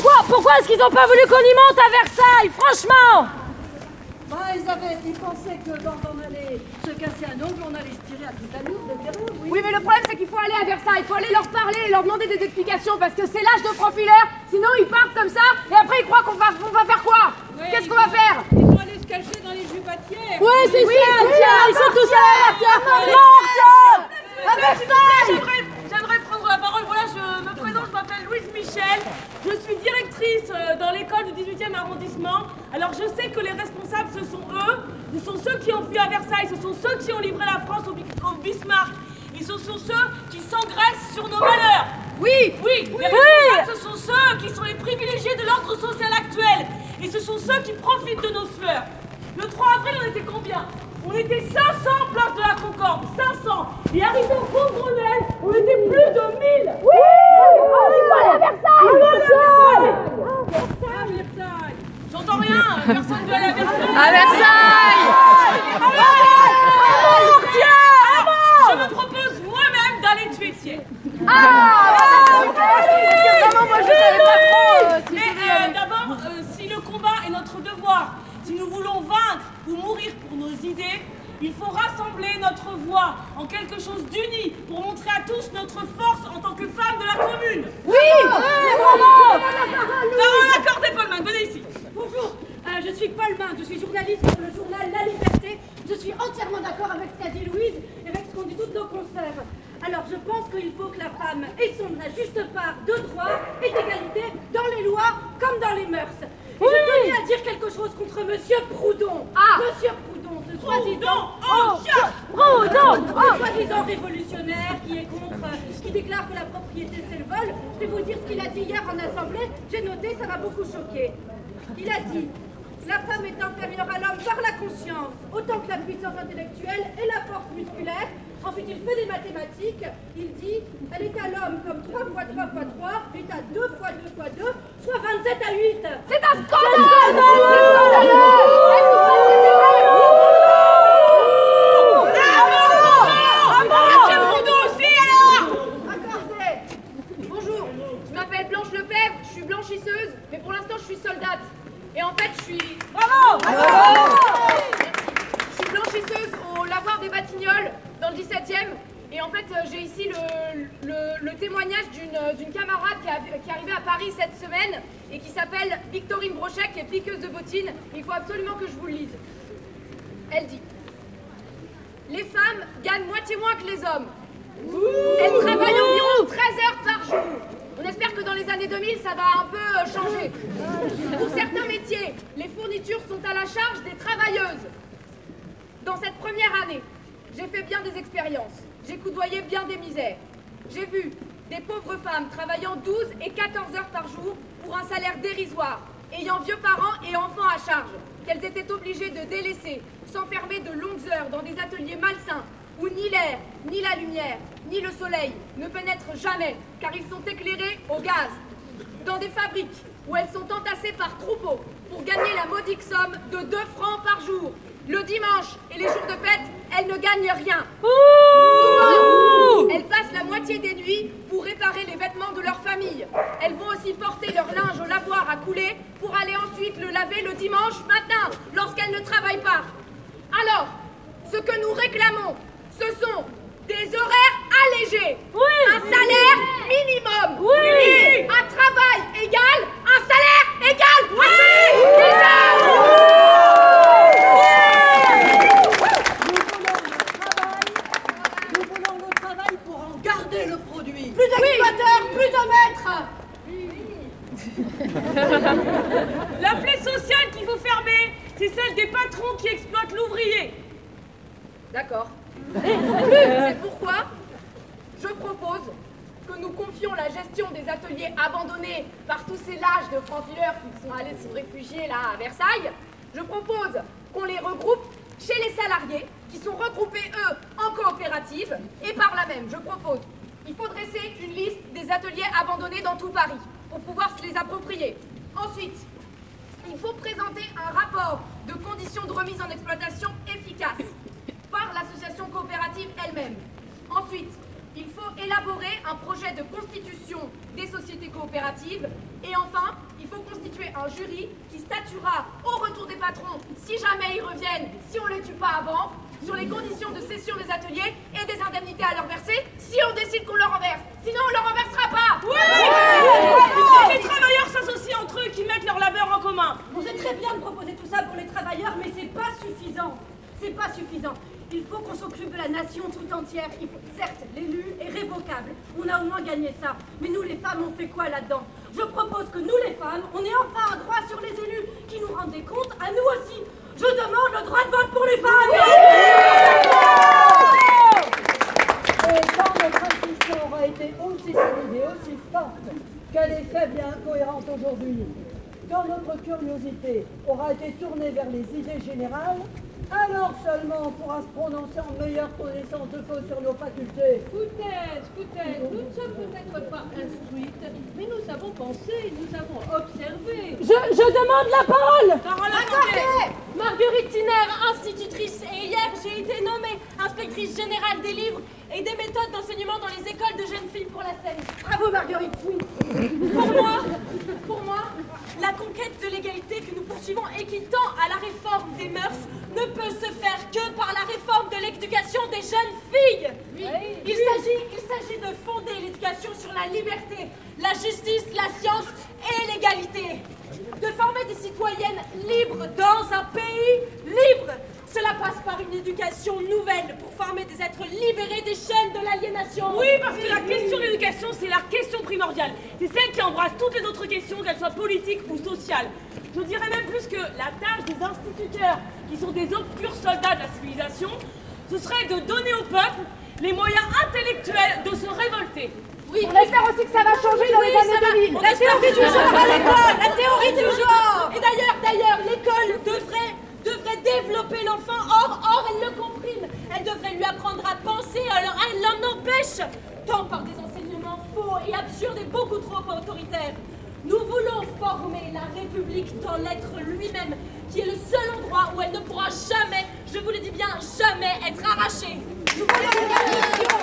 Pourquoi est-ce qu'ils n'ont pas voulu qu'on y monte à Versailles, franchement? Elisabeth, ils pensaient que dans on allait se casser un ongle, on allait se tirer à toute allure, de verrou, oui. Oui, mais le problème, c'est qu'il faut aller à Versailles. Il faut aller leur parler et leur demander des explications parce que c'est l'âge de profileurs. Sinon, ils partent comme ça et après, ils croient qu'on va faire quoi? Oui, Qu'est-ce qu'on va faire? Ils vont aller se cacher dans les jupatières. Oui, c'est ça, tiens, ils sont tous là, tiens, à Versailles. J'aimerais prendre la parole. Voilà, je me présente, je m'appelle Louise Michel. Je suis directrice dans l'école du 18e arrondissement. Alors je sais que les responsables, ce sont eux. Ce sont ceux qui ont fui à Versailles. Ce sont ceux qui ont livré la France au Bismarck. Et ce sont ceux qui s'engraissent sur nos malheurs. Oui, les responsables, ce sont ceux qui sont les privilégiés de l'ordre social actuel. Et ce sont ceux qui profitent de nos sueurs. Le 3 avril, on était combien? On était 500 place de la Concorde, 500. Et arrivé au Pont-Grenelle, on était plus de 1000. Oui, il faut aller à Versailles. À Versailles. J'entends rien, personne ne veut aller à Versailles. À Versailles. Je me propose moi-même d'aller tuer Thiers. vraiment, moi, je savais pas trop. Mais d'abord, si le combat est notre devoir, si nous voulons vaincre ou mourir pour nos idées, il faut rassembler notre voix en quelque chose d'uni pour montrer à tous notre force en tant que femmes de la commune. Oui. Parole accordée, Paul Mann, venez ici. Bonjour, je suis Paul Mann, je suis journaliste pour le journal La Liberté. Je suis entièrement d'accord avec ce qu'a dit Louise et avec ce qu'ont dit toutes nos consoeurs. Alors je pense qu'il faut que la femme ait son juste part de droit et d'égalité dans les lois comme dans les mœurs. Et je tenais à dire quelque chose contre Monsieur Proudhon. Monsieur Proudhon, ce soi-disant révolutionnaire qui déclare que la propriété c'est le vol. Je vais vous dire ce qu'il a dit hier en assemblée. J'ai noté, ça m'a beaucoup choqué. Il a dit: la femme est inférieure à l'homme par la conscience, autant que la puissance intellectuelle et la force musculaire. Ensuite, il fait des mathématiques. Il dit: elle est à l'homme comme 3 fois 3 fois 3 est à 2 fois 2 fois 2, soit 27 à 8. C'est un scandale. C'est scandaleux. Bonjour, je m'appelle Blanche Lefebvre, je suis blanchisseuse, mais pour l'instant je suis soldate. Et en fait je suis... Bravo. Je suis blanchisseuse au lavoir des Batignolles, dans le 17e. Et en fait j'ai ici le témoignage d'une camarade qui est arrivée à Paris cette semaine et qui s'appelle Victorine Brochet, qui est piqueuse de bottines. Il faut absolument que je vous le lise. Elle dit: les femmes gagnent moitié moins que les hommes. Elles travaillent environ 13 heures par jour. On espère que dans les années 2000, ça va un peu changer. Pour certains métiers, les fournitures sont à la charge des travailleuses. Dans cette première année, j'ai fait bien des expériences. J'ai coudoyé bien des misères. J'ai vu des pauvres femmes travaillant 12 et 14 heures par jour pour un salaire dérisoire, ayant vieux parents et enfants à charge, qu'elles étaient obligées de délaisser, s'enfermer de longues heures dans des ateliers malsains, où ni l'air, ni la lumière, ni le soleil ne pénètrent jamais, car ils sont éclairés au gaz. Dans des fabriques où elles sont entassées par troupeaux pour gagner la modique somme de 2 francs par jour. Le dimanche et les jours de fête, elles ne gagnent rien. Souvent, elles passent la moitié des nuits pour réparer les vêtements de leur famille. Elles vont aussi porter leur linge au lavoir à couler pour aller ensuite le laver le dimanche matin, lorsqu'elles ne travaillent pas. Alors, ce que nous réclamons, ce sont des horaires allégés, un salaire minimum, et un travail égal, un salaire égal. Nous voulons le travail pour en garder le produit. Plus d'exploiteurs, plus de maîtres. La plaie sociale qu'il faut fermer, c'est celle des patrons qui exploitent l'ouvrier. D'accord. C'est pourquoi je propose que nous confions la gestion des ateliers abandonnés par tous ces lâches de francs-fileurs qui sont allés se réfugier là à Versailles. Je propose qu'on les regroupe chez les salariés qui sont regroupés, eux, en coopérative. Et par là même, je propose, il faut dresser une liste des ateliers abandonnés dans tout Paris pour pouvoir se les approprier. Ensuite, il faut présenter un rapport de conditions de remise en exploitation efficace par l'association coopérative elle-même. Ensuite, Il faut élaborer un projet de constitution des sociétés coopératives. Et enfin, il faut constituer un jury qui statuera au retour des patrons, si jamais ils reviennent, si on ne les tue pas avant, sur les conditions de cession des ateliers et des indemnités à leur verser, si on décide qu'on leur renverse. Sinon, on leur renversera pas. Que les travailleurs s'associent entre eux, qu'ils mettent leur labeur en commun. On sait très bien de proposer tout ça pour les travailleurs, mais c'est pas suffisant. C'est pas suffisant. Il faut qu'on s'occupe de la nation tout entière. Certes, l'élu est révocable. On a au moins gagné ça. Mais nous, les femmes, on fait quoi là-dedans? Je propose que nous, les femmes, on ait enfin un droit sur les élus qui nous rendent des comptes à nous aussi. Je demande le droit de vote pour les femmes. Et quand notre institution aura été aussi solide et aussi forte qu'elle est faible et incohérente aujourd'hui, quand notre curiosité aura été tournée vers les idées générales, alors seulement on pourra se prononcer en meilleure connaissance de cause sur nos facultés. Peut-être, nous ne sommes peut-être pas instruites, mais nous avons pensé, nous avons observé. Je demande la parole. Attendez! Marguerite Tiner, institutrice, et hier j'ai été nommée inspectrice générale des livres et des méthodes d'enseignement dans les écoles de jeunes filles pour la Seine. Bravo, Marguerite. Pour moi, la conquête de l'égalité que nous poursuivons et qui tend à la réforme des mœurs ne peut se faire que par la réforme de l'éducation des jeunes filles. Il s'agit de fonder l'éducation sur la liberté, la justice, la science et l'égalité. De former des citoyennes libres dans un pays libre. Cela passe par une éducation nouvelle pour former des êtres libérés des chaînes de l'aliénation. Oui, parce que la question de l'éducation, c'est la question primordiale. C'est celle qui embrasse toutes les autres questions, qu'elles soient politiques ou sociales. Je dirais même plus que la tâche des instituteurs, qui sont des obscurs soldats de la civilisation, ce serait de donner au peuple les moyens intellectuels de se révolter. Oui, on espère aussi que ça va changer dans les années 2000. La théorie du genre à l'école, la théorie du genre. Et d'ailleurs, l'école devrait développer l'enfant. Or, elle le comprime. Elle devrait lui apprendre à penser, alors elle l'en empêche, tant par des enseignements faux et absurdes et beaucoup trop autoritaires. Nous voulons former la République dans l'être lui-même, qui est le seul endroit où elle ne pourra jamais, je vous le dis bien, jamais être arrachée. Nous voulons une révolution.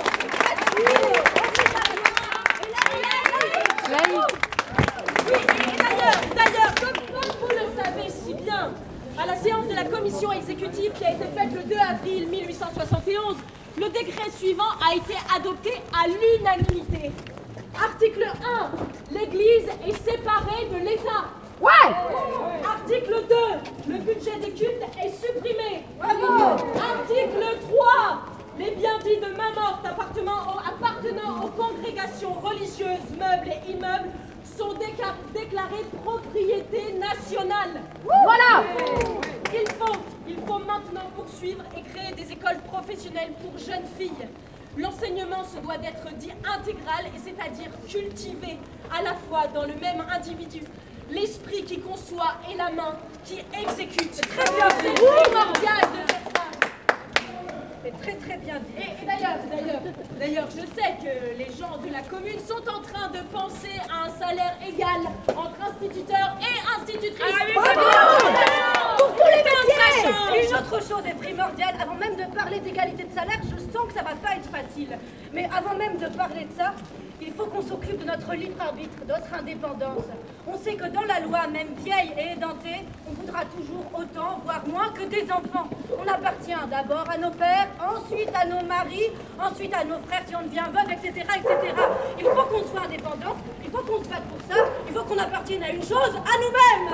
Oui, et d'ailleurs, comme vous le savez si bien, à la séance de la commission exécutive qui a été faite le 2 avril 1871, le décret suivant a été adopté à l'unanimité. Article 1, l'Église est séparée de l'État. Ouais. Article 2, le budget des cultes est supprimé. Bravo. Article 3, les biens dits de main morte appartenant aux congrégations religieuses, meubles et immeubles sont déclarés propriété nationale. Voilà. Il faut maintenant poursuivre et créer des écoles professionnelles pour jeunes filles. L'enseignement se doit d'être dit intégral, et c'est-à-dire cultivé à la fois dans le même individu, l'esprit qui conçoit et la main qui exécute. C'est très bien, c'est primordial de faire ça. C'est très bien dit. Et d'ailleurs, je sais que les gens de la commune sont en train de penser à un salaire égal entre instituteurs et institutrices. Pour tous les métiers. Et une autre chose est primordiale, avant même de parler d'égalité de salaire, je sens que ça va pas être facile. Mais avant même de parler de ça, il faut qu'on s'occupe de notre libre arbitre, de notre indépendance. On sait que dans la loi, même vieille et édentée, on voudra toujours autant, voire moins que des enfants. On appartient d'abord à nos pères, ensuite à nos maris, ensuite à nos frères si on devient veuve, etc., etc. Il faut qu'on soit indépendant, il faut qu'on se batte pour ça, il faut qu'on appartienne à une chose, à nous-mêmes.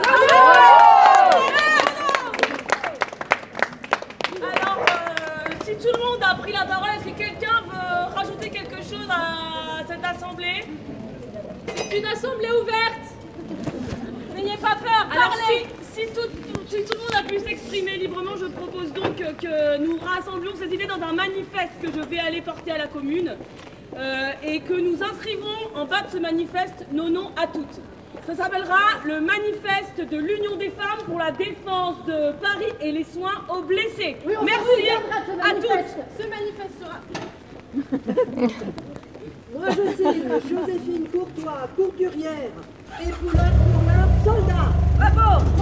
Alors, si tout le monde a pris la parole, est-ce que quelqu'un veut rajouter quelque chose à cette assemblée? C'est une assemblée ouverte. N'ayez pas peur, Alors, parlez. si tout le monde a pu s'exprimer librement, je propose donc que nous rassemblions ces idées dans un manifeste que je vais aller porter à la commune et que nous inscrivons en bas de ce manifeste nos noms à toutes. Ça s'appellera le manifeste de l'Union des femmes pour la défense de Paris et les soins aux blessés. Oui, merci à toutes. Ce manifeste sera... Moi je signe Joséphine Courtois, couturière, et Poulain, soldat. Bravo.